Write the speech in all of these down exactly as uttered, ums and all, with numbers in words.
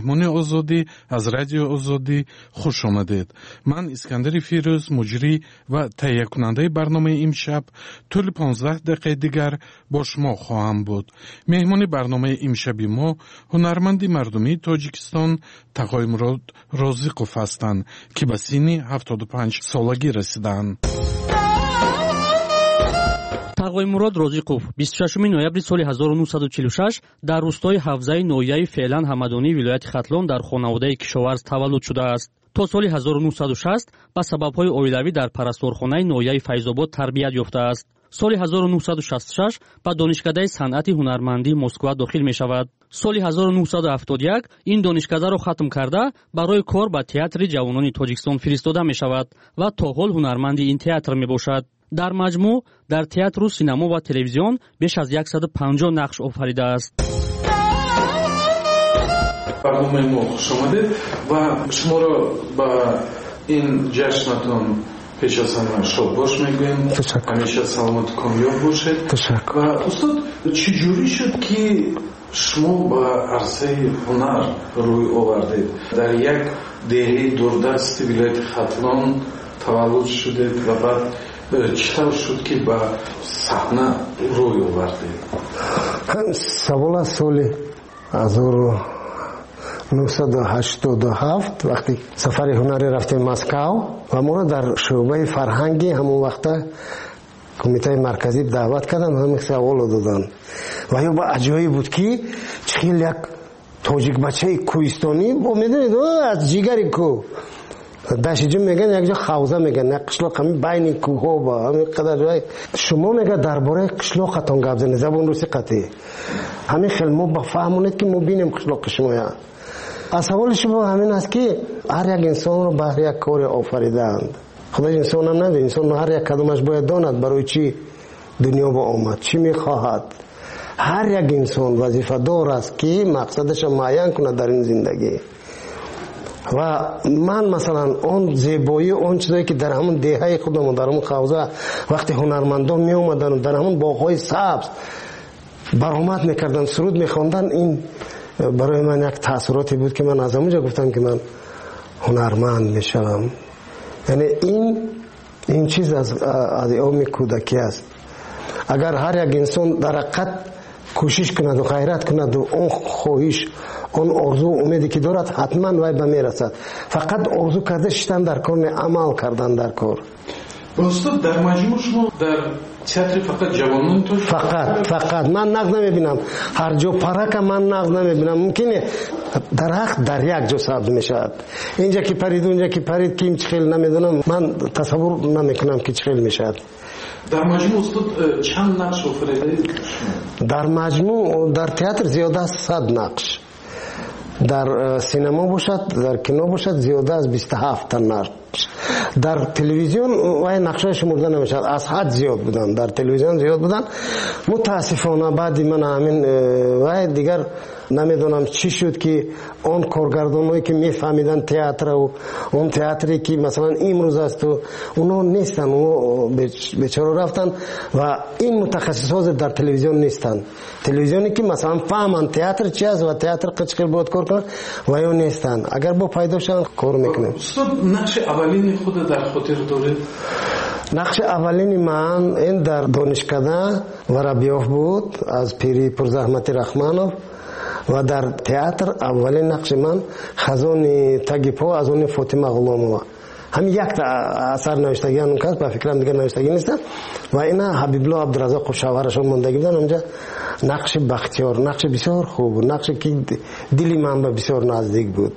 مهمون آزادی از رادیو آزادی خوش آمدید. من اسکندر فیروز مجری و تهیه کننده برنامه امشب طول پانزده دقیقه دیگر با شما خواهم بود. مهمون برنامه امشبی ما هنرمند مردمی تاجیکستان تقایمراد رازیقوف هستند که به سن هفتاد و پنج سالگی رسیدند. тағоимурод розиқов بیست و ششم ноябри соли ҳазору нуҳсаду чилу шаш дар рӯстои ҳавзаи ноҳияи феълан ҳамадонии вилояти хатлон дар хонаводаи кишоварз таваллуд шудааст. то соли ҳазору нуҳсаду шаст ба сабабҳои оилавӣ дар парасторхонаи ноҳияи файзобод тарбият ёфтааст. соли ҳазору нуҳсаду шасту шаш ба донишкадаи санъати ҳунармандии Москва дохил мешавад. соли ҳазору нуҳсаду ҳафтоду як ин донишкадаро хатм карда барои кор ба театри ҷавонони Тоҷикистон фиристода мешавад ва то ҳол ҳунарманди ин театр мебошад. дар маҷмӯъ дар театру синамо ва телевизион беш аз яксаду панҷоҳ нақш офаридааст. барномаи мо хуш омадед ва шуморо ба ин ҷашнатон пеш аз ҳама шодбош мегӯем. ҳамеша саломату комёб бошед. ва устод, чӣ ҷӯрӣ шуд ки шумо ба арсаи ҳунар рӯй овардед? дар як деҳаи дурдасти вилояти хатлон таваллуд шудед ва баъд чӣ тавр шуд ки ба саҳна рӯй овардед? савол аз соли ҳазору нуҳсаду ҳаштоду ҳафт вақти сафари ҳунарӣ рафтем Москав ва моро дар шӯъбаи фарҳанги ҳамон вақта кумитаи марказӣ даъват карданд, ҳамин саволо доданд. ва ё ба аҷоиб буд ки чӣ хел як тоҷикбачаи кӯҳистонӣ бо медонед аз ҷигари кӯҳ дашиҷу меган якҷо хавза меган як қишлоқ ҳамин байни кӯҳҳо ба ҳамин қадар ҷой шумо мега дар бораи қишлоқатон гап занед забон рӯси қатӣ ҳамин хел мо ба фаҳмонед ки мо бинем қишлоқи шумоя. аз саволи шумо ҳамин аст ки ҳар як инсонро баҳр як коре офаридаанд. худо инсонам надид. инсон ҳар як кадомаш бояд донад барои чӣ дунё ба омад, чӣ мехоҳад. ҳар як инсон вазифадор аст ки мақсадаша муайян кунад дар ин зиндагӣ. ва ман масалан он зебоӣ он чизое ки дар ҳамон деҳаи худам дар ҳамон хавза вақти ҳунармандон меомадану дар ҳамон боғҳои сабз баромад мекарданд, суруд мехонданд, ин барои ман як таъссуроте буд ки ман аз ҳамонҷа гуфтам ки ман ҳунарманд мешавам. яъне ин ин чиз аз айёми кӯдакӣ аст. агар ҳар як инсон дар ҳақиқат кӯшиш кунаду ғайрат кунаду он хоҳиш он орзу умеде ки дорад ҳатман вай ба мерасад. фақат орзу карда шиштан дар кор не амал кардан дар кор. устод, дар маҷмӯъ шумо дар театри фақат ҷавонон то фақат фақат ман нағз намебинам. ҳар ҷо парака ман нағз намебинам. мумкине дар ҳақ дар як ҷо сабз мешавад. инҷа ки парид унҷа ки парид ким чӣ хел намедонам. ман тасаввур намекунам ки чӣ хел мешавад. дар маҷмӯъ устод чанд нақш офаридаед? дар маҷмӯъ дар театр зиёда аз сад нақш, дар синема бошад, дар кино бошад зиёда аз бисту ҳафтта нақш. дар телевизион вай нақшҳои шумурда намешавад, аз ҳад зиёд буданд. дар телевизион зиёд буданд. мутаассифона баъди ман ҳамин вай дигар намедонам чӣ шуд ки он коргардонҳое ки мефаҳмиданд театру он театре ки масалан имрӯз асту уно нестанд, уно бечора рафтанд ва ин мутахассисҳо дар телевизион нестанд. телевизионе ки масалан фаҳманд театр чи аст ва театр чӣ хел бояд кор кунад ва ё нестанд. агар бо пайдо шаванд кор мекунем. устод, нақши аввалини худ дар хотир доред? нақши аввалини ман ин дар донишкада Воробьёв буд аз пири Пурзаҳмати Рахманов ва дар театр аввалин нақши ман Хазони таги по аз они Фотима Ғуломова. ҳамин якта асар навиштаги анун кас, ба фикрам дигар навиштаги нестанд. ва ина Ҳабибулло Абдуразоқов шавҳарашон мондаги буданд. онҷа нақши бахтиёр, нақши бисёр хуб, нақше ки дили ман ба бисёр наздик буд.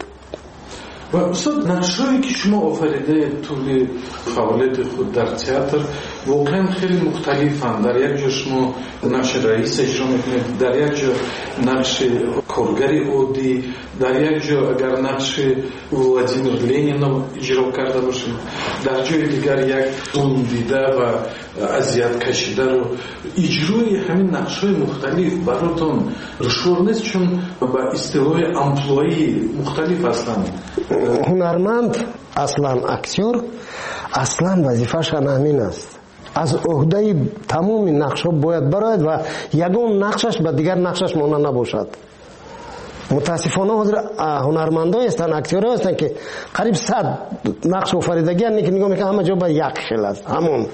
ва устод, нақшҳое ки шумо офаридаед тӯли фаъолияти худ дар театр воқеан хеле мухталифанд. дар як ҷо шумо нақши раис иҷро мекунед, дар як ҷо нақши коргари оддӣ, дар як ҷо агар нақши Владимир Ленинов иҷро карда бошед, дар ҷои дигар як зулм дида ва азият кашидаро. иҷрои ҳамин нақшҳои мухталиф баротон душвор нест, чун ба истилоҳи амплуаи мухталиф ҳастанд? ҳунарманд аслан актер аслан вазифаашан ҳамин аст. аз уҳдаи тамоми нақшҳо бояд барояд ва ягон нақшаш ба дигар нақшаш монанд набошад. متاسفانه حاضر هنرمندان هستند، اکتورها هستند که قریب صد نقش آفریدگی هستند که نگاه میکنم همه جا با یک خیل است. همون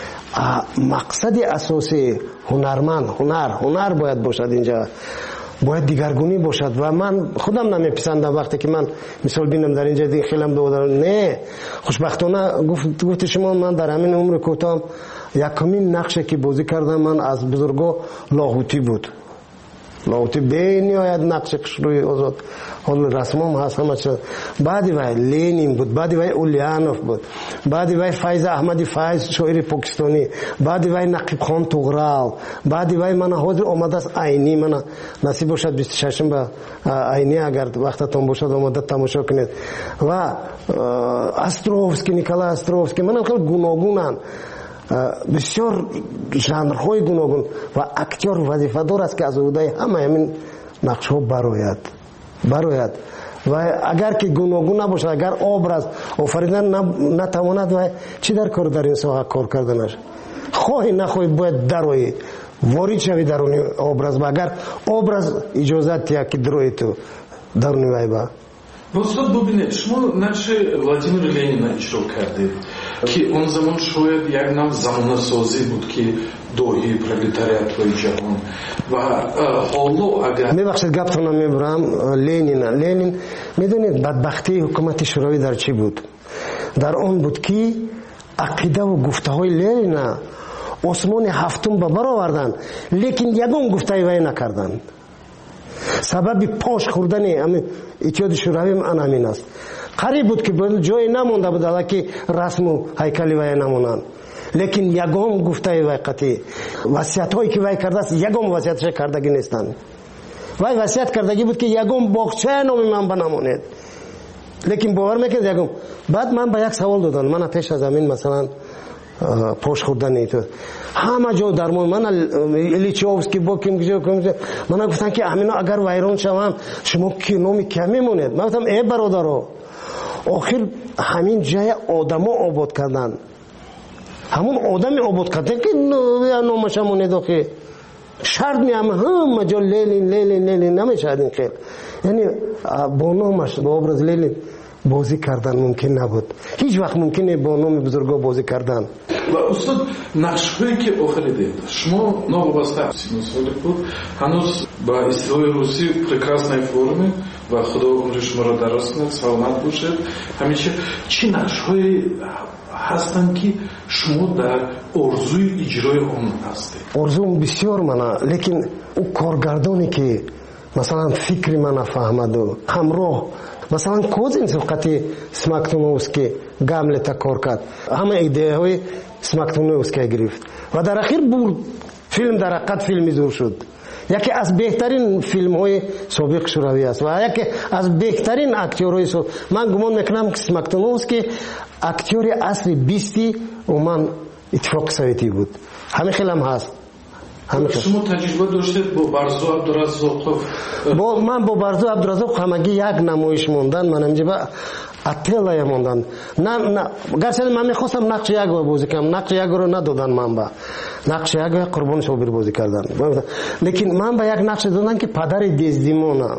مقصد اساسی هنرمند هنر هنر باید باشد، اینجا باید دیگرگونی باشد و من خودم نمیپسندم وقتی که من مثال بینم در اینجا دیگه خیلم دو نه. خوشبختانه گفت گفت شما من در همین عمر کوتاه یکمین نقشی که بازی کردم من از بزرگا لاهوتی بود. لاهوتی به نهایت نقش روی آزاد حال رسمم هست همه چیز. بعدی وای لینین بود، بعدی وای اولیانوف بود، بعدی وای فایز احمدی فایز شاعر پاکستانی، بعدی وای نقیب خان توغرال، بعدی وای من حاضر آمده است عینی من نصیب باشد بیست و ششم به عینی اگر وقتتون باشد آمده تماشا کنید. و استروفسکی نیکولای استروفسکی من خیلی گوناگونن بسیار ژانرهای گوناگون و اکتور وظیفه‌دار است که از عهده همه همین نقش‌ها برآید برآید و اگر که گوناگون نباشه، اگر ابراز آفریدن نتواند و چی در کار در این ساحه کار کردنش خواهی نخواهی باید درایی وارد شوی درونی ابراز و اگر ابراز اجازت یا که درایی تو درونی وای با استاد ببینید شما نقش ولادیمیر لنین اجرا کردید که اون زمان شاید یک نوع زمانه سازی بود که دوحی پرولتاریات و جهان و حالا اگر میبخشید گپتون رو میبرم لنین لنین میدونید بدبختی حکومت شوروی در چی بود؟ در اون بود که عقیده و گفته های لنین آسمان هفتم به بر آوردن لیکن یگان گفته وی نکردند. سبب پاش خوردن همین اتحاد شوروی هم همین است. قریب بود که جای نمونده بود حالا که رسم و هیکلی وی نمونند، لیکن یگام گفته وی قطعی وصیت هایی که وی کرده است یگام وصیتش کردگی نیستند. وی وصیت کردگی بود که یگام باغچه نام من بنمونید، لیکن باور میکنید یگام. بعد من به یک سوال دادم، من پیش از همین مثلا پاش خوردن ایتو همه جا در مون من لیچوفسکی با کیم کجا کم من گفتن که همینا اگر ویران شوم شما کی نامی کی میمونید؟ من گفتم ای برادرو آخر همین جای آدما آباد کردن، همون آدمی آباد کردن که نامش مونید آخه شرط میام همه جا لنین لنین لنین نمیشد این خیل، یعنی با نامش با ابراز لنین بازی کردن ممکن نبود، هیچ وقت ممکن نیست با نام بزرگا بازی کردن. و استاد نقش‌هایی که آفریدید شما نوابسته سینوسولی بود هنوز با اصطلاح روسی прекрасной форме و خدا عمر شما را دراز کنه سلامت باشید. همیشه چی نقش‌هایی هستند که شما در ارزوی اجرای آن هستید؟ ارزوم بسیار منه، لیکن او کارگردانی که مثلا فکری من فهمد و همراه مثلا کوزین سوقتی سماکتونوفسکی گاملتا کار کرد، همه ایده های سماکتونوفسکی گرفت و در اخیر برد فیلم در حقیقت فیلمی زور شد. یکی از بهترین فیلم های سابق شوروی است و یکی از بهترین اکتورهای سابق. من گمان میکنم که سماکتونوفسکی اکتور اصلی بیستی و من اتفاق سویتی بود، همه خیلی هم هست. شما تجربه داشتید با برزو عبدالرزاقوف؟ با من با برزو عبدالرزاقوف همگی یک نمایش موندن، من اینجا با اتلای موندن. نه نه گرچه من میخواستم نقش یک بازی کنم، نقش یک رو ندادن من با نقش یک قربان صابر بازی کردن، لیکن من با یک نقش دادن که پدر دیزدیمونا،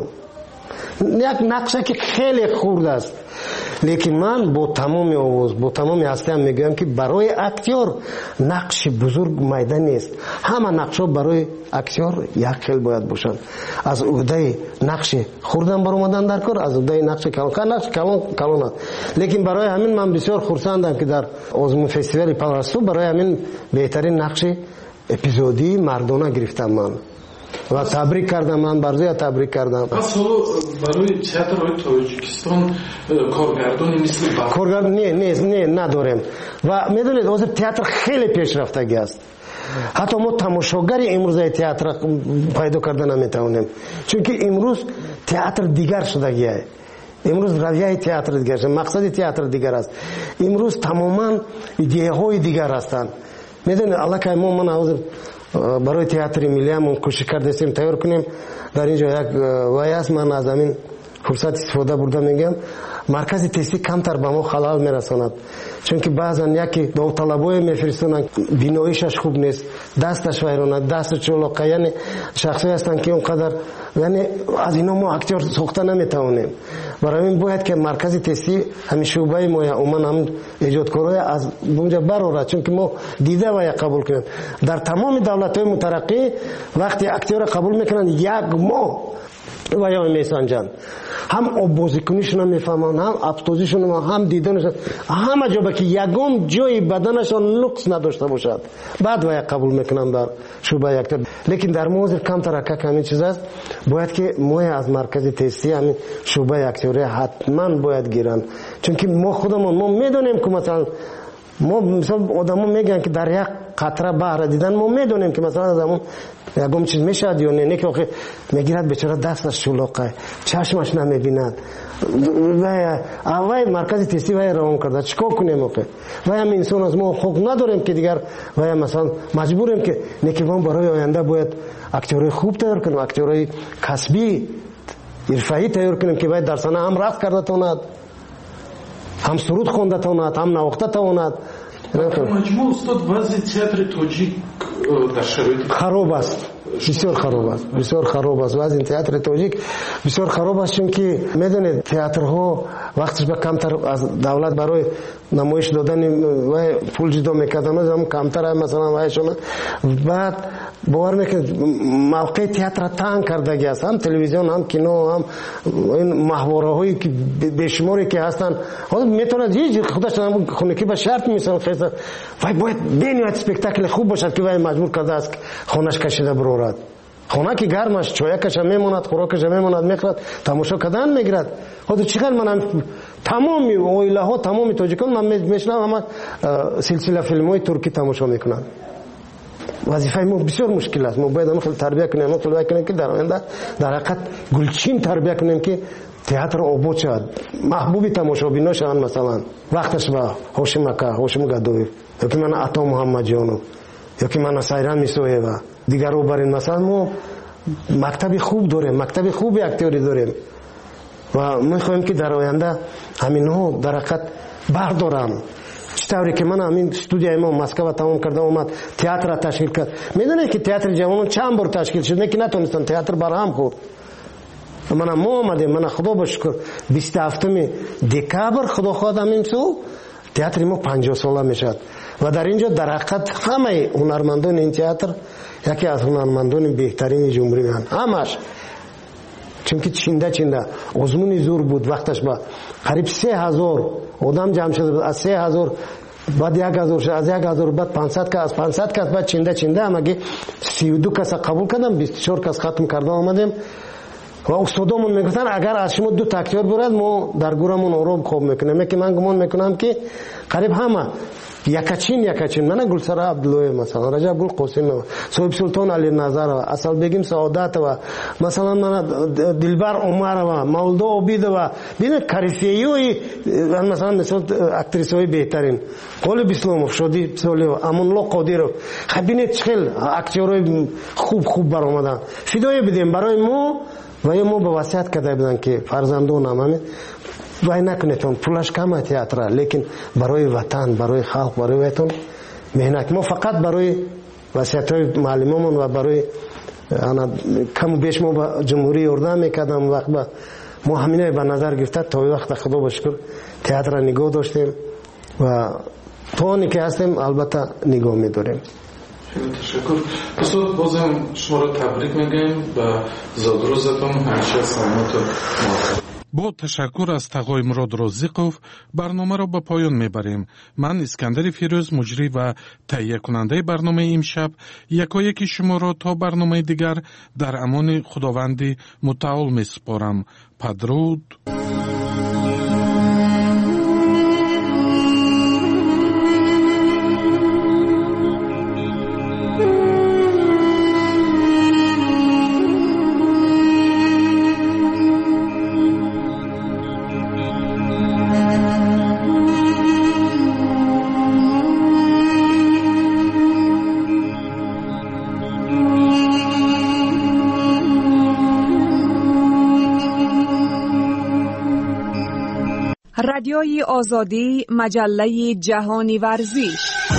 یک نقشه که خیلی خورد است، لیکن من با تمام آواز با تمام هستم میگم که برای اکتور نقش بزرگ میدان نیست، همه نقشا برای اکتور یک خیل باید باشن. از عهده نقش خوردن بر اومدن در کار، از عهده نقش کلان نقش کلان کلان است. لیکن برای همین من بسیار خرسندم که در آزمون فستیوال پالرسو برای همین بهترین نقش اپیزودی مردانه گرفتم من و تبریک کردم، من برزوی تبریک کردم. پس حالا برای تئاتر تاجیکستان کارگردانی مثل با کارگردان نه نه نه نداریم و میدونید حاضر تئاتر خیلی پیشرفتگی است، حتی ما تماشاگر امروز تئاتر پیدا کردن نمیتونیم، چون که امروز تئاتر دیگر شدگیه، امروز رویه تئاتر دیگر است، مقصد تئاتر دیگر است، امروز تماما ایده های دیگر هستند. میدونید الله که ما من حاضر برای تئاتر ملی هم کوشش کردیم تیار کنیم، در اینجا یک وای است من از همین фурсат истифода бурда мегӯям маркази тестӣ камтар ба мо халал мерасонад, чунки баъзан яке довталабое мефиристонанд, биноишаш хуб нест, дасташ вайронад, дасту чолоқа, яъне шахсое ҳастанд ки он қадар, яъне аз ино мо актер сохта наметавонем. барои ин бояд ки маркази тестӣ ҳамин шӯъбаи мо умуман ҳамин эҷодкорое аз бунҷа барорад, чунки мо дида вая қабул кунем. дар тамоми давлатҳои мутараққӣ вақте актерро қабул мекунанд як моҳ ваё месанҷанд, ҳам оббозикунишона мефаҳманд, ҳам абтозишона, ҳам дидонашон, ҳама ҷо ба ки ягон ҷои баданашон нуқс надошта бошад, баъд вая қабул мекунанд дар шӯъбаи актер. лекин дар мо ҳозир камтар акак ҳамин чиз аст. бояд ки мо аз маркази тестӣ ҳамин шӯъбаи актерия ҳатман бояд гиранд, чунки мо худамон мо медонем ки масалан мо мисол одамо мегӯянд ки дар як қатра баҳра дидан мо медонем ки масалан аз ҳамон ягон чиз мешавад ё не, не ки охир мегирад бечора дасташ чӯлоқа, чашмаш намебинад, вай маркази тестӣ вай равон карда чӣ кор кунем? охир вай ҳам инсон аст, мо хоқ надорем ки дигар вай масалан маҷбурем ки не ки мо барои оянда бояд актерои хуб тайёр кунем, актерои касбӣ ирфаӣ тайёр кунем ки вай дар саҳна ҳам рақс карда тавонад, ҳам суруд хонда тавонад, ҳам навохта тавонад. маҷмӯъ устод вазъи театри тоҷик дар шароити хароб аст, бисёр хароб аст, бисёр хароб аст. вазъи театри тоҷик бисёр хароб аст, чунки медонед театрҳо вақташ ба камтар аз давлат барои намоиш додани вай пул ҷудо мекарданд, ҳам камтар масалан вайшона баъд бовар мекунед мавқеи театра танг кардагӣ аст, ҳам телевизион, ҳам кино, ҳам ин маҳвораҳои бешуморе ки ҳастанд, ҳозир метавонад ҳеҷ худаш хунукӣ ба шарт мисол хеса вай бояд бениҳоят спектакли хуб бошад ки вай маҷбур кардааст хонаш кашида бурорад. хона ки гармаш, чоякаша мемонад, хӯрокаша мемонад, мехӯрад, тамошо кардан мегирад. ҳозир чӣ қадр манам тамоми оилаҳо, тамоми тоҷикон ман мешунам ҳама силсила филмҳои туркӣ тамошо мекунанд. вазифаи мо бисёр мушкил аст. мо бояд ҳама хел тарбия кунем, ҳама хел вай кунем ки дар оянда дар ҳақиқат гулчин тарбия кунем ки театр обод шавад, маҳбуби тамошобино шаванд. масалан вақташ ба ҳошим ака, ҳошим гадоев, ёки мана ато муҳаммаҷонов, ёки мана сайран мисоева, дигаро барин. масалан мо мактаби хуб дорем, мактаби хуби актёрӣ дорем ва мехоҳем ки дар оянда ҳаминҳо дар ҳақиқат бардоранд. чӣ тавре ки ман ҳамин студияи мо Москва тамом карда омад, театра ташкил кард. медонед ки театри ҷавонон чанд бор ташкил шуд, не ки натонистанд театр барҳам хӯрд. мана мо омадем, мана худо ба шукр бисту ҳафтуми декабр худо хоҳад ҳамин сол театри мо панҷоҳ сола мешавад ва дар ин ҷо дар ҳақиқат ҳамаи ҳунармандони ин театр яке аз ҳунармандони беҳтарини ҷумҳурӣ меанд, ҳамаш. чунки чинда чинда озмуни зур буд, вақташ ба қариб се ҳазор одам ҷамъ шуда буд, аз се ҳазор баъд як ҳазор шуд, аз як ҳазор баъд пансад кас, аз пансад кас баъд чинда чинда ҳамагӣ сию ду каса қабул кардам, бисту чор кас хатм карда омадем ва устодомон мегуфтанд агар аз шумо ду актёр бурад мо дар гӯрамон ором хоб мекунем. яке ман гумон мекунам ки қариб ҳама якачин якачин мана Гулсара Абдуллоев, масалан Раҷаб Гул Қосимова, Соҳибсултон Али Назарова, Асалбегим Саодатова, масалан мана Дилбар Умарова, Мавлудо Обидова, бинед карифеёи масалан мисол актрисаҳои беҳтарин, Қолиб Исломов, Шодӣ Солиева, Амонулло Қодиров, бинед чӣ хел актёрои хуб хуб баромаданд. фидоӣ бидем барои мо ва ё мо ба васият карда буданд ки фарзандонам ҳамин вай накунетон пулаш кама театра, лекин барои ватан, барои халқ, барои ватон меҳнат. мо фақат барои васиятҳои муаллимомон ва барои ана каму беш мо ба ҷумҳурӣ ёрдам мекардам. вақт ба мо ҳаминое ба назар гирифта то вақта худо ба шукр театра нигоҳ доштем ва то оне ки ҳастем албатта нигоҳ медорем. ташаккур. Устод бозам шуморо табрик мегӯем ба зодрӯзатон, ҳамеша саломату муваффақ. бо ташаккур аз Тағои Мурод Розиқов барномаро ба поён мебарем. ман Искандари Фирӯз, муҷрӣ ва таҳиякунандаи барномаи имшаб, якояки шуморо то барномаи дигар дар амони Худованди мутаол месупорам. Падруд. رادیوی آزادی، مجله جهانی ورزش.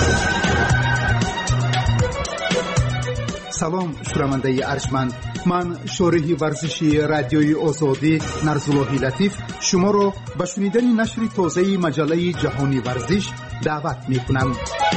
سلام شنونده ارجمند، من شارح ورزشی رادیوی آزادی نرزاللهی لطیف شما را به شنیدن نشر تازه مجله جهانی ورزش دعوت می‌کنم.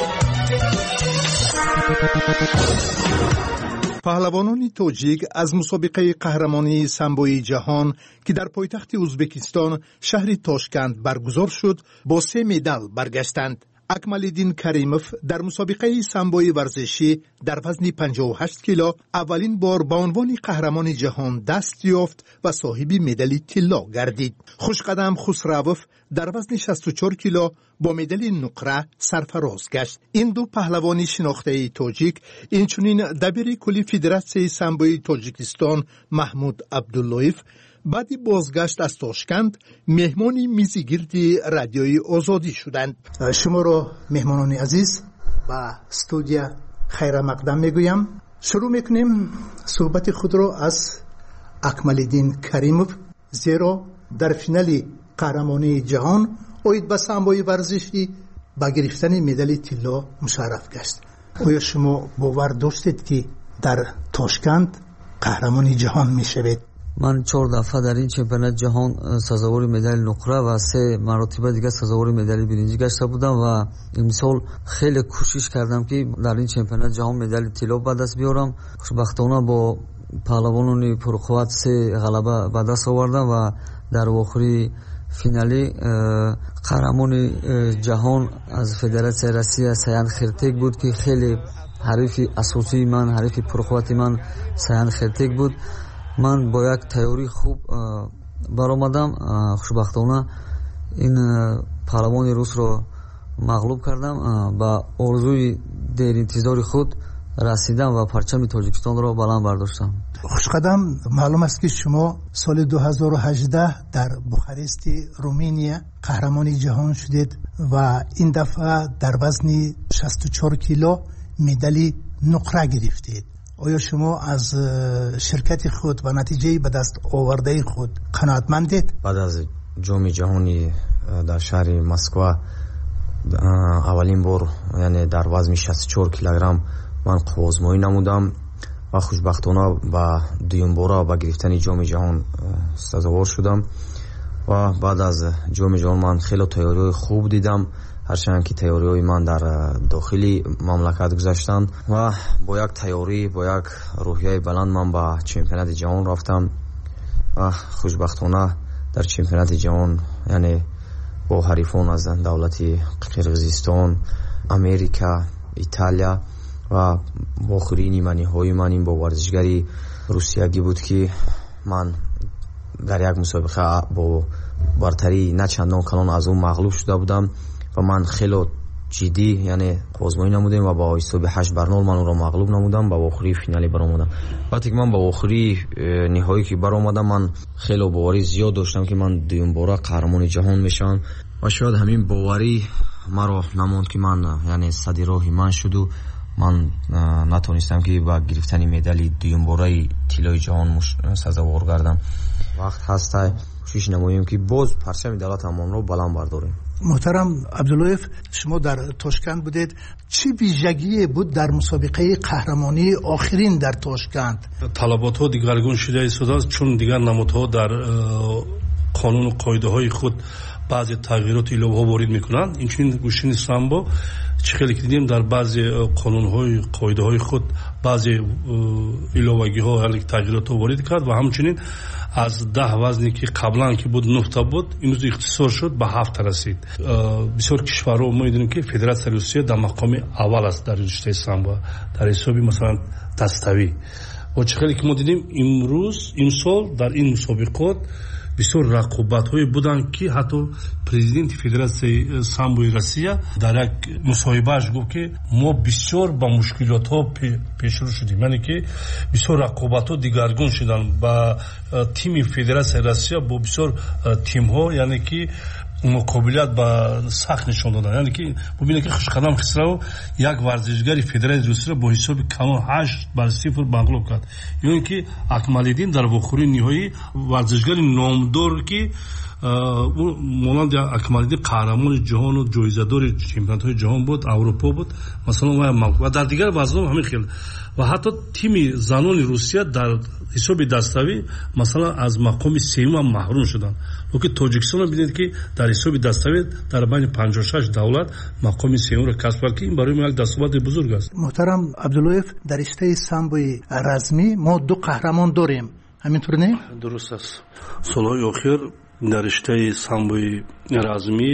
پهلوانان تاجیک از مسابقه قهرمانی سامبوی جهان که در پایتخت ازبکستان شهر تاشکند برگزار شد با سه مدال برگشتند. اکمالدین کریموف در مسابقه سامبوی ورزشی در وزن پنجاه و هشت کیلو اولین بار به عنوان قهرمان جهان دست یافت و صاحب مدال طلا گردید. خوشقدم خسروف در وزن شصت و چهار کیلو با مدال نقره سرفراز گشت. این دو پهلوان شناخته تاجیک اینچنین دبیر کلی فدراسیون سامبوی تاجیکستان محمود عبداللهیف بعد بازگشت از تاشکند مهمان میزگرد رادیوی آزادی شدند. شما را مهمانان عزیز و استودیو خیر مقدم میگویم. شروع میکنیم صحبت خود را از اکمالدین کریموف، زیرا در فینال قهرمانی جهان اوید به سامبوی ورزشی با گرفتن مدال طلا مشرف گشت. آیا شما باور داشتید که در تاشکند قهرمانی جهان میشوید؟ من چهار دفعه در این چمپیونات جهان سزاوار مدال نقره و سه مرتبه دیگه سزاوار مدال برنجی گشته بودم و امسال خیلی کوشش کردم که در این چمپیونات جهان مدال طلا به دست بیارم. خوشبختانه با پهلوانان پرقوت سه غلبه به دست آوردم و در آخری فینالی قهرمان جهان از فدراسیون روسیه سیان خرتک بود که خیلی حریف اساسی من، حریف پرقوت من سیان خرتک بود. من با یک تیاری خوب برآمدم. خوشبختانه این پهلوان روس را مغلوب کردم. با آرزوی دیر انتظار خود رسیدم و پرچم تاجیکستان را بلند برداشتم. خوشقدم، معلوم است که شما سال دو هزار و هجده در بوخارست رومانیا قهرمان جهان شدید و این دفعه در وزن شصت و چهار کیلو مدال نقره گرفتید. آیا شما از شرکت خود و نتیجه به دست آورده خود قناعتمندید؟ بعد از جام جهانی در شهر مسکو اولین بار یعنی در وزن شصت و چهار کیلوگرم من قوازمایی نمودم و خوشبختانه با دوم بار با گرفتن جام جهان سزاوار شدم و بعد از جام جهان من خیلی تیاری خوب دیدم، هرچند که تیاری‌های من در داخلی مملکت گذشتند و با یک تیاری با یک روحیه بلند من به چمپیونات جهان رفتم و خوشبختانه در چمپیونات جهان یعنی با حریفان از دولت قرقیزستان، امریکا، ایتالیا و با آخرین نیمه‌نهایی من این با ورزشگری روسیایی بود که من در یک مسابقه با برتری نه چندان کلان از اون مغلوب شده بودم و من خیلی جدی یعنی آزمایی نمودم و با حساب هشت بر نول من اون را مغلوب نمودم و با آخری فینالی برآمدم. وقتی که من با آخری نهایی که برآمدم من خیلی باوری زیاد داشتم که من دوم بار قهرمان جهان میشم و شاید همین باوری مرا نموند که من یعنی صد راهی من شد و من نتونستم که با گرفتن مدال دوم باره طلای جهان سزاوار گردم. وقت هست کوشش نماییم که باز پرچم دولتمان را بلند برداریم. محترم عبداللهیف، شما در تاشکند بودید، چه ویژگی بود در مسابقه قهرمانی آخرین در تاشکند؟ طلبات ها دیگرگون شده است چون دیگر نمادها در قانون و قاعده های خود بعضی تغییرات ایلوه ها وارد میکنند. اینچنین گوشین سامبو چه خیلی که دیدیم در بعضی قانون های قاعده های خود بعضی ایلوگی ها یعنی تغییرات ها وارد کرد و همچنین از ده وزنی که قبلا که بود نه تا بود امروز اختصار شد به هفت رسید. بسیار کشورها ما میدونیم که فدراسیون روسیه در مقام اول است در رشته سامبو در حساب مثلا دستوی و چه خیلی که ما دیدیم امروز این سال در این مسابقات بسیار رقابت‌های بودن که حتی پرزیدنت فدراسیون سامبوی روسیه در یک مصاحبه‌اش گفت که ما بسیار با مشکلات‌ها پیشرو شدیم، یعنی که بسیار رقابت‌ها دیگرگون شدن با تیم فدراسیون روسیه با بسیار تیم‌ها، یعنی که مقابلت با سخت نشون دادن. یعنی که ببینید که خوشقدم خسرو یک ورزشگری فدراسیون روسیه با حساب کمال هشت بر صفر مغلوب کرد. یعنی که اکمالدین در آخرین نهایی ورزشگری نامدار که монанди Акмалиддин қаҳрамони ҷаҳону ҷоизадори чемпионатҳои ҷаҳон буд, Аврупо буд, масалан ва дар дигар вазнҳо ҳамин хел. ва ҳатто тими занони Русия дар ҳисоби даставӣ масалан аз мақоми сеюм маҳрум шуданд. Локин Тоҷикистонро бинед ки дар ҳисоби даставӣ дар байни панҷоҳу шаш давлат мақоми сеюмро касб кард ки ин барои мо як дастоварди бузург аст. муҳтарам Абдуллоев, дар риштаи самбои размӣ мо ду қаҳрамон дорем, ҳаминтур не? Дуруст аст. Солҳои охир дар риштаи самбои размӣ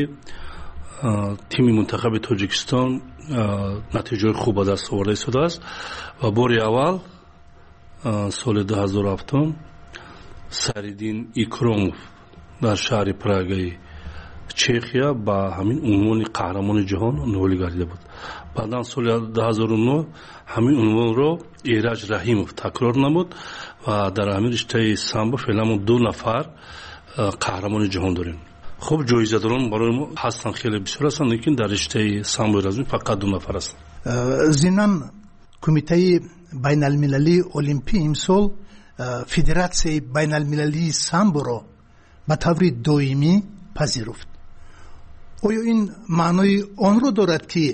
тими мунтахаби Тоҷикистон натиҷаҳои хуб ба даст оварда истодааст ва бори аввал соли ду ҳазору ҳафтум Сайриддин Икромов дар шаҳри Прагаи Чехия ба ҳамин унвони қаҳрамони ҷаҳон ноил гардида буд. баъдан соли ду ҳазору нӯ ҳамин унвонро Эраҷ Раҳимов такрор намуд ва дар ҳамин риштаи самбо феълан мо ду нафар қаҳрамони ҷаҳон дорем. хуб ҷоизадорон барои мо ҳастанд, хеле бисёр ҳастанд, лекин дар риштаи самбои размӣ фақат ду нафар ҳастанд. зинан кумитаи байналмилалии олимпӣ имсол федератсияи байналмилалии самборо ба таври доимӣ пазируфт. оё ин маънои онро дорад ки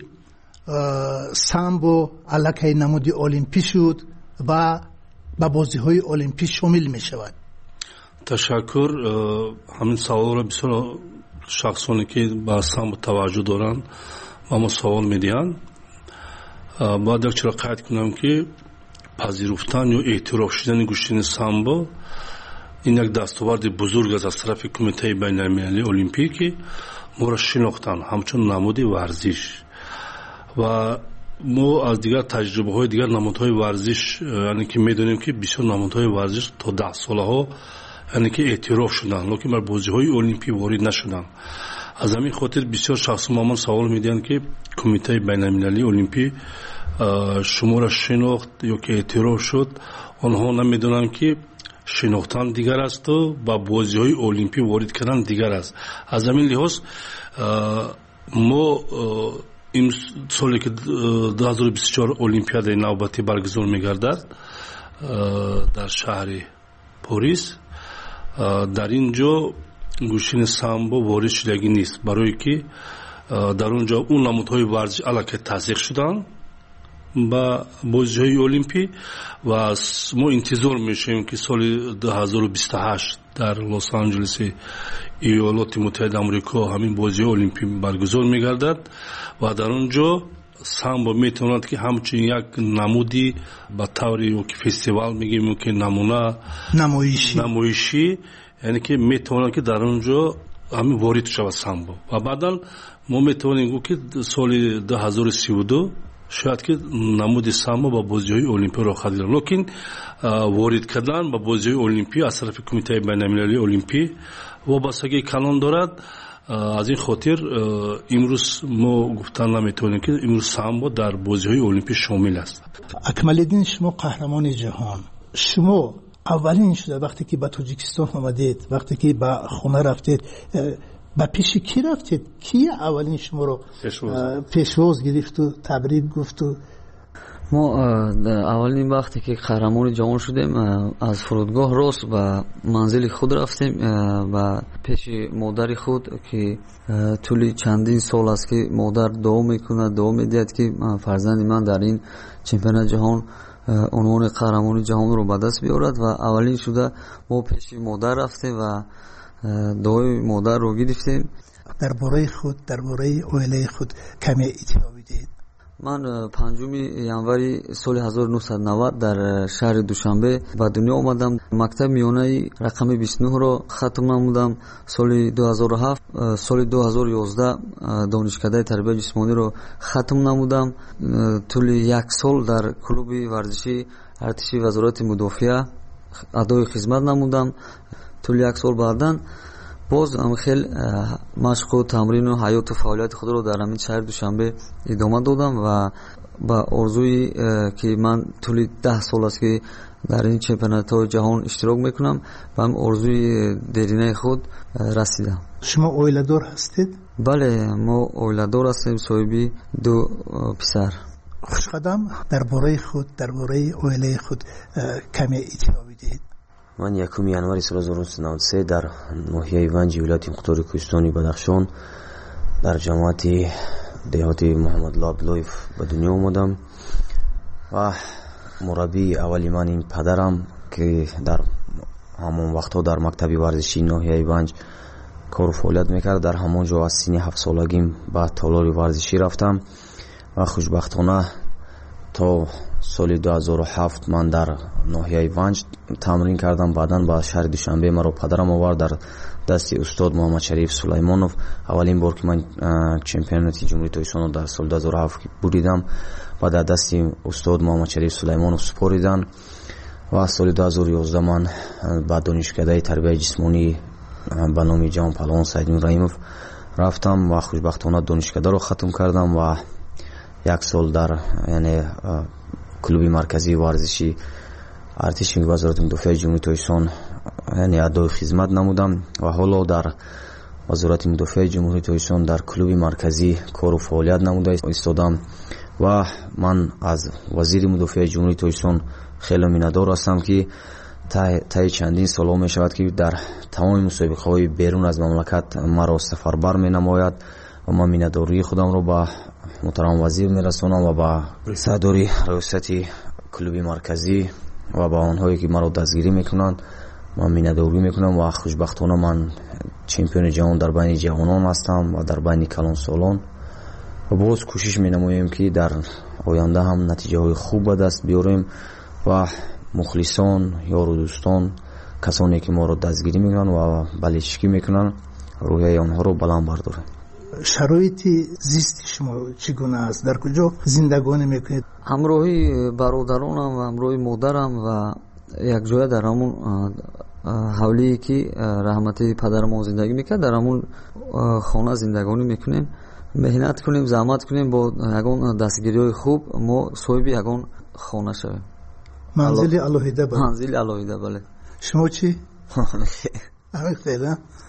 самбо аллакай намуди олимпӣ шуд ва ба бозиҳои олимпӣ шомил мешавад? ташаккур. ҳамин саволро бисёр шахсоне ки ба самбо таваҷҷӯҳ доранд ба мо савол медиҳанд. бояд якчора қайд кунам ки пазируфтан ё эътироф шудани гӯштани самбо ин як дастоварди бузург аст аз тарафи кумитаи байналмилалии олимпӣ ки моро шинохтанд ҳамчун намуди варзиш. ва мо аз дигар таҷрибаҳои дигар намудҳои варзиш яъне ки медонем ки бисёр намудҳои варзиш то даҳсолаҳо яъне ки эътироф шуданд, лекин бар бозиҳои олимпӣ ворид нашуданд. аз ҳамин хотир бисёр шахсон ба ман савол медиҳанд ки кумитаи байналмилалии олимпӣ шуморо шинохт ё ки эътироф шуд. онҳо намедонанд ки шинохтан дигар асту ба бозиҳои олимпӣ ворид кардан дигар аст. аз ҳамин лиҳоз мо ин соле ки ду ҳазору бисту чор олимпиадаи навбатӣ баргузор мегардад дар шаҳри Порис, дар ин ҷо гӯштани самбо ворид шудагӣ нест, барое ки дар он ҷо он намудҳои варзиш аллакай тасдиқ шуданд ба бозиҳои олимпӣ ва мо интизор мешавем ки соли ду ҳазору бисту ҳашт дар Лос-Анҷелеси Иёлоти Муттаҳидаи Амрико ҳамин бозиҳои олимпӣ баргузор мегардад ва дар он ҷо самбо метавонад ки ҳамчун як намуди ба таври ки фестивал мегем ки намуна намоишӣ яъне ки метавонад ки дар он ҷо ҳамин ворид шавад самбо. ва баъдан мо метавонем гӯ ки соли ду ҳазору сию ду шояд ки намуди самбо ба бозиҳои олимпӣ рохат гирад, лекин ворид кардан ба бозиҳои олимпӣ аз тарафи кумитаи байналмилалии олимпӣ вобастагии калон дорад. аз ин хотир имрӯз мо гуфтан наметавонем ки имрӯз самбо дар бозиҳои олимпӣ шомил аст. Акмалиддин, шумо қаҳрамони ҷаҳон, шумо аввалин шуда вақте ки ба Тоҷикистон омадед, вақте ки ба хона рафтед, ба пеши ки рафтед? Ки аввалин шуморо пешвоз гирифту табрик гуфту? мо аввалин вақте ки қаҳрамони ҷаҳон шудем, аз фурудгоҳ рост ба манзили худ рафтем, ба пеши модари худ ки тӯли чандин сол аст ки модар дуо мекунад, дуо медиҳад ки фарзанди ман дар ин чемпионати ҷаҳон унвони қаҳрамони ҷаҳонро ба даст биёрад. ва аввалин шуда мо пеши модар рафтем ва дуои модарро гирифтем. дар бораи худ, дар бораи оилаи худ каме иттилоъ бидиҳед. ман панҷуми январи соли ҳазору нуҳсаду навад дар шаҳри Душанбе ба дунё омадам. мактаби миёнаи рақами бисту нӯҳро хатм намудам. соли ду ҳазору ҳафт соли ду ҳазору ёздаҳ донишкадаи тарбияи ҷисмониро хатм намудам. тӯли як сол дар клуби варзиши артиши вазорати мудофиа адои хизмат намудам. тӯли як сол баъдан боз хел машқу тамрину ҳаёту фаъолияти худро дар ҳамин шаҳри Душанбе идома додам ва ба орзуи ки ман тӯли даҳ сол аст ки дар ин чемпионатҳои ҷаҳон иштирок мекунам, ба ҳамин орзуи деринаи худ расидам. шумо оиладор ҳастед? бале, мо оиладор ҳастем, соҳиби ду писар. хушқадам, дар бораи худ, дар бораи оилаи худ каме иттилоъ бидиҳед. من یکم январи соли ҳазору нуҳсаду навад و سه در ناحیه ونج ولایت مختار کوهستانی بدخشان در جامعت دهات محمد الله عبداللهیف به دنیا آمدم و مربی اولی من این پدرم که در همون وقتها در مکتب ورزشی ناحیه ونج کار و فعالیت میکرد. در همونجا از سن هفت سالگیم به تالار ورزشی رفتم و خوشبختانه تا سال دو هزار و هفت من در ناحیه ونج تمرین کردم. بعداً به شهر دوشنبه مرا پدرم آورد در دست استاد محمد شریف سلیمانов. اولین بار که من چمپیونات جمهوری تایسان در سال دو هزار و هفت بودم و در دست استاد محمد شریف سلیمانov سپاریدن و سال دو هزار و یازده من به دانشکده تربیت جسمانی به نام جان پهلوان سعید رحیمov رفتم و خوشبختانه دانشکده رو ختم کردم و یک سال در یعنی کلوب مرکزی ورزشی ارتش وزارت مدافع جمهوری تایسان یعنی ادای خدمت نمودم و حالا در وزارت مدافع جمهوری تایسان در کلوب مرکزی کار و فعالیت نموده ایستادم و من از وزیر مدافع جمهوری تایسان خیلی مینه‌دار هستم که تا چندین سال می شود که در تمام مسابقه های بیرون از مملکت مرا سفربر می نماید و من مینه‌داری خودم رو با محترم وزیر میرسونم و با صدر ریاست کلوب مرکزی و با آنهایی که مرا دستگیری میکنند من مینه‌داری میکنم و خوشبختانه من چمپیون جهان در بین جوانان هستم و در بین کلان سالان و باز کوشش مینماییم که در آینده هم نتیجه های خوب به دست بیاریم و مخلصان یار و دوستان کسانی که ما را دستگیری میکنن و بلیچکی میکنن روحیه آنها رو بلند برداریم. شرایط زیست شما چگونه است؟ در کجا زندگانی میکنید؟ همراهی برادرانم و همراهی مادرم و یک جای در همون حولی که رحمتی پدر ما زندگی میکرد در همون خانه زندگانی میکنیم. مهنت کنیم، زحمت کنیم، با یگان دستگیری های خوب ما صاحب یگان خانه شویم. منزل الوهیده بله. منزل الوهیده بله. شما چی؟ همین خیلی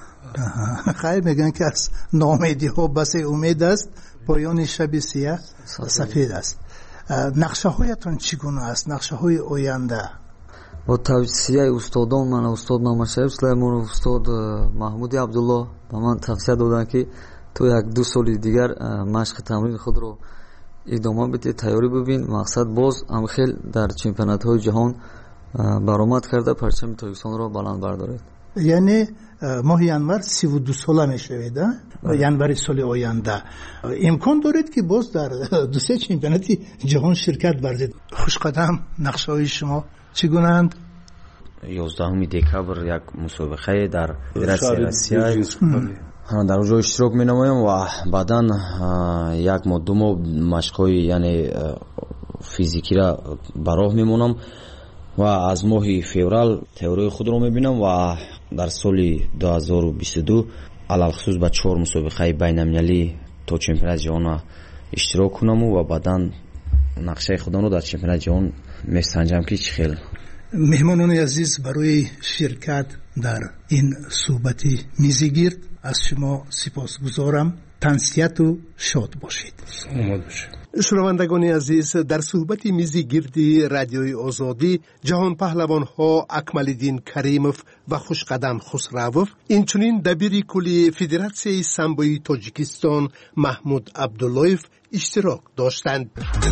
خیلی میگن که از ناامیدی ها بس امید است، پایان شب سیاه سفید است. نقشه هایتون چگونه است؟ نقشه های آینده؟ با توصیه استادان من استاد محمد شریف سلیمانov استاد محمود عبدالله به من توصیه دادن که تو یک دو سال دیگر مشق تمرین خود رو ادامه بده، تیاری ببین، مقصد باز هم خیلی در چمپیونات های جهان برآمد کرده پرچم تایسان رو بلند بردارید. یعنی ماه январ سی و دو ساله میشوید январи سال آینده امکان دارید که باز در دو سه چمپیونات جهان شرکت ورزید. خوشقدم نقشه های شما چگونه اند؟ یازدهم دکبر یک مسابقه در فدراسیون آسیا در اونجا اشتراک می نمایم و بعدا یک ماه دو ماه مشق‌های یعنی فیزیکی را براه میمونم و از ماه فوریه تئوری خود رو میبینم و در سال دو هزار و بیست و دو علل خصوص با چهار مسابقه بین‌المللی تا چمپیونات جهان اشتراک کنم و بعدا نقشه خودم رو در چمپیونات جهان میسنجم که چه خیلی. مهمانان عزیز برای شرکت در این صحبت میزگیر از شما سپاسگزارم. تنسیت و شاد باشید. شنوندگان عزیز، در صحبت میزی گردی رادیوی آزادی جهان پهلوان ها اکمالدین کریمov و خوشقدم خسروov اینچنین دبیر کلی فدراسیون سامبوی تاجیکستان محمود عبداللهیف اشتراک داشتند.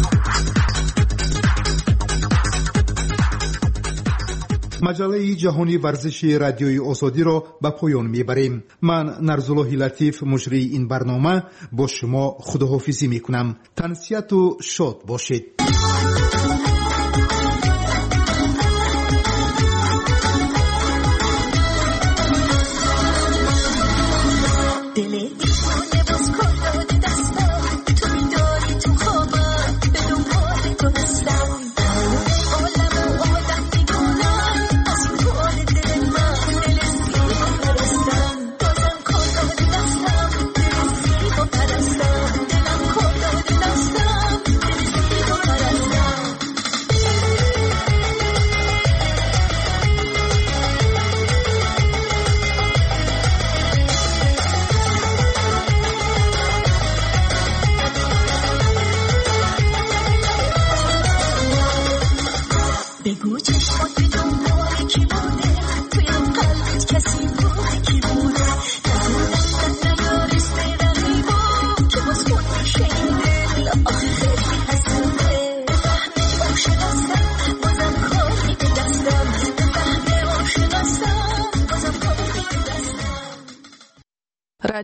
مجله جهانی ورزشی رادیوی آزادی را به پایان میبریم. من نرزالله لطیف مجری این برنامه با شما خداحافظی میکنم. تنسیت و شاد باشید.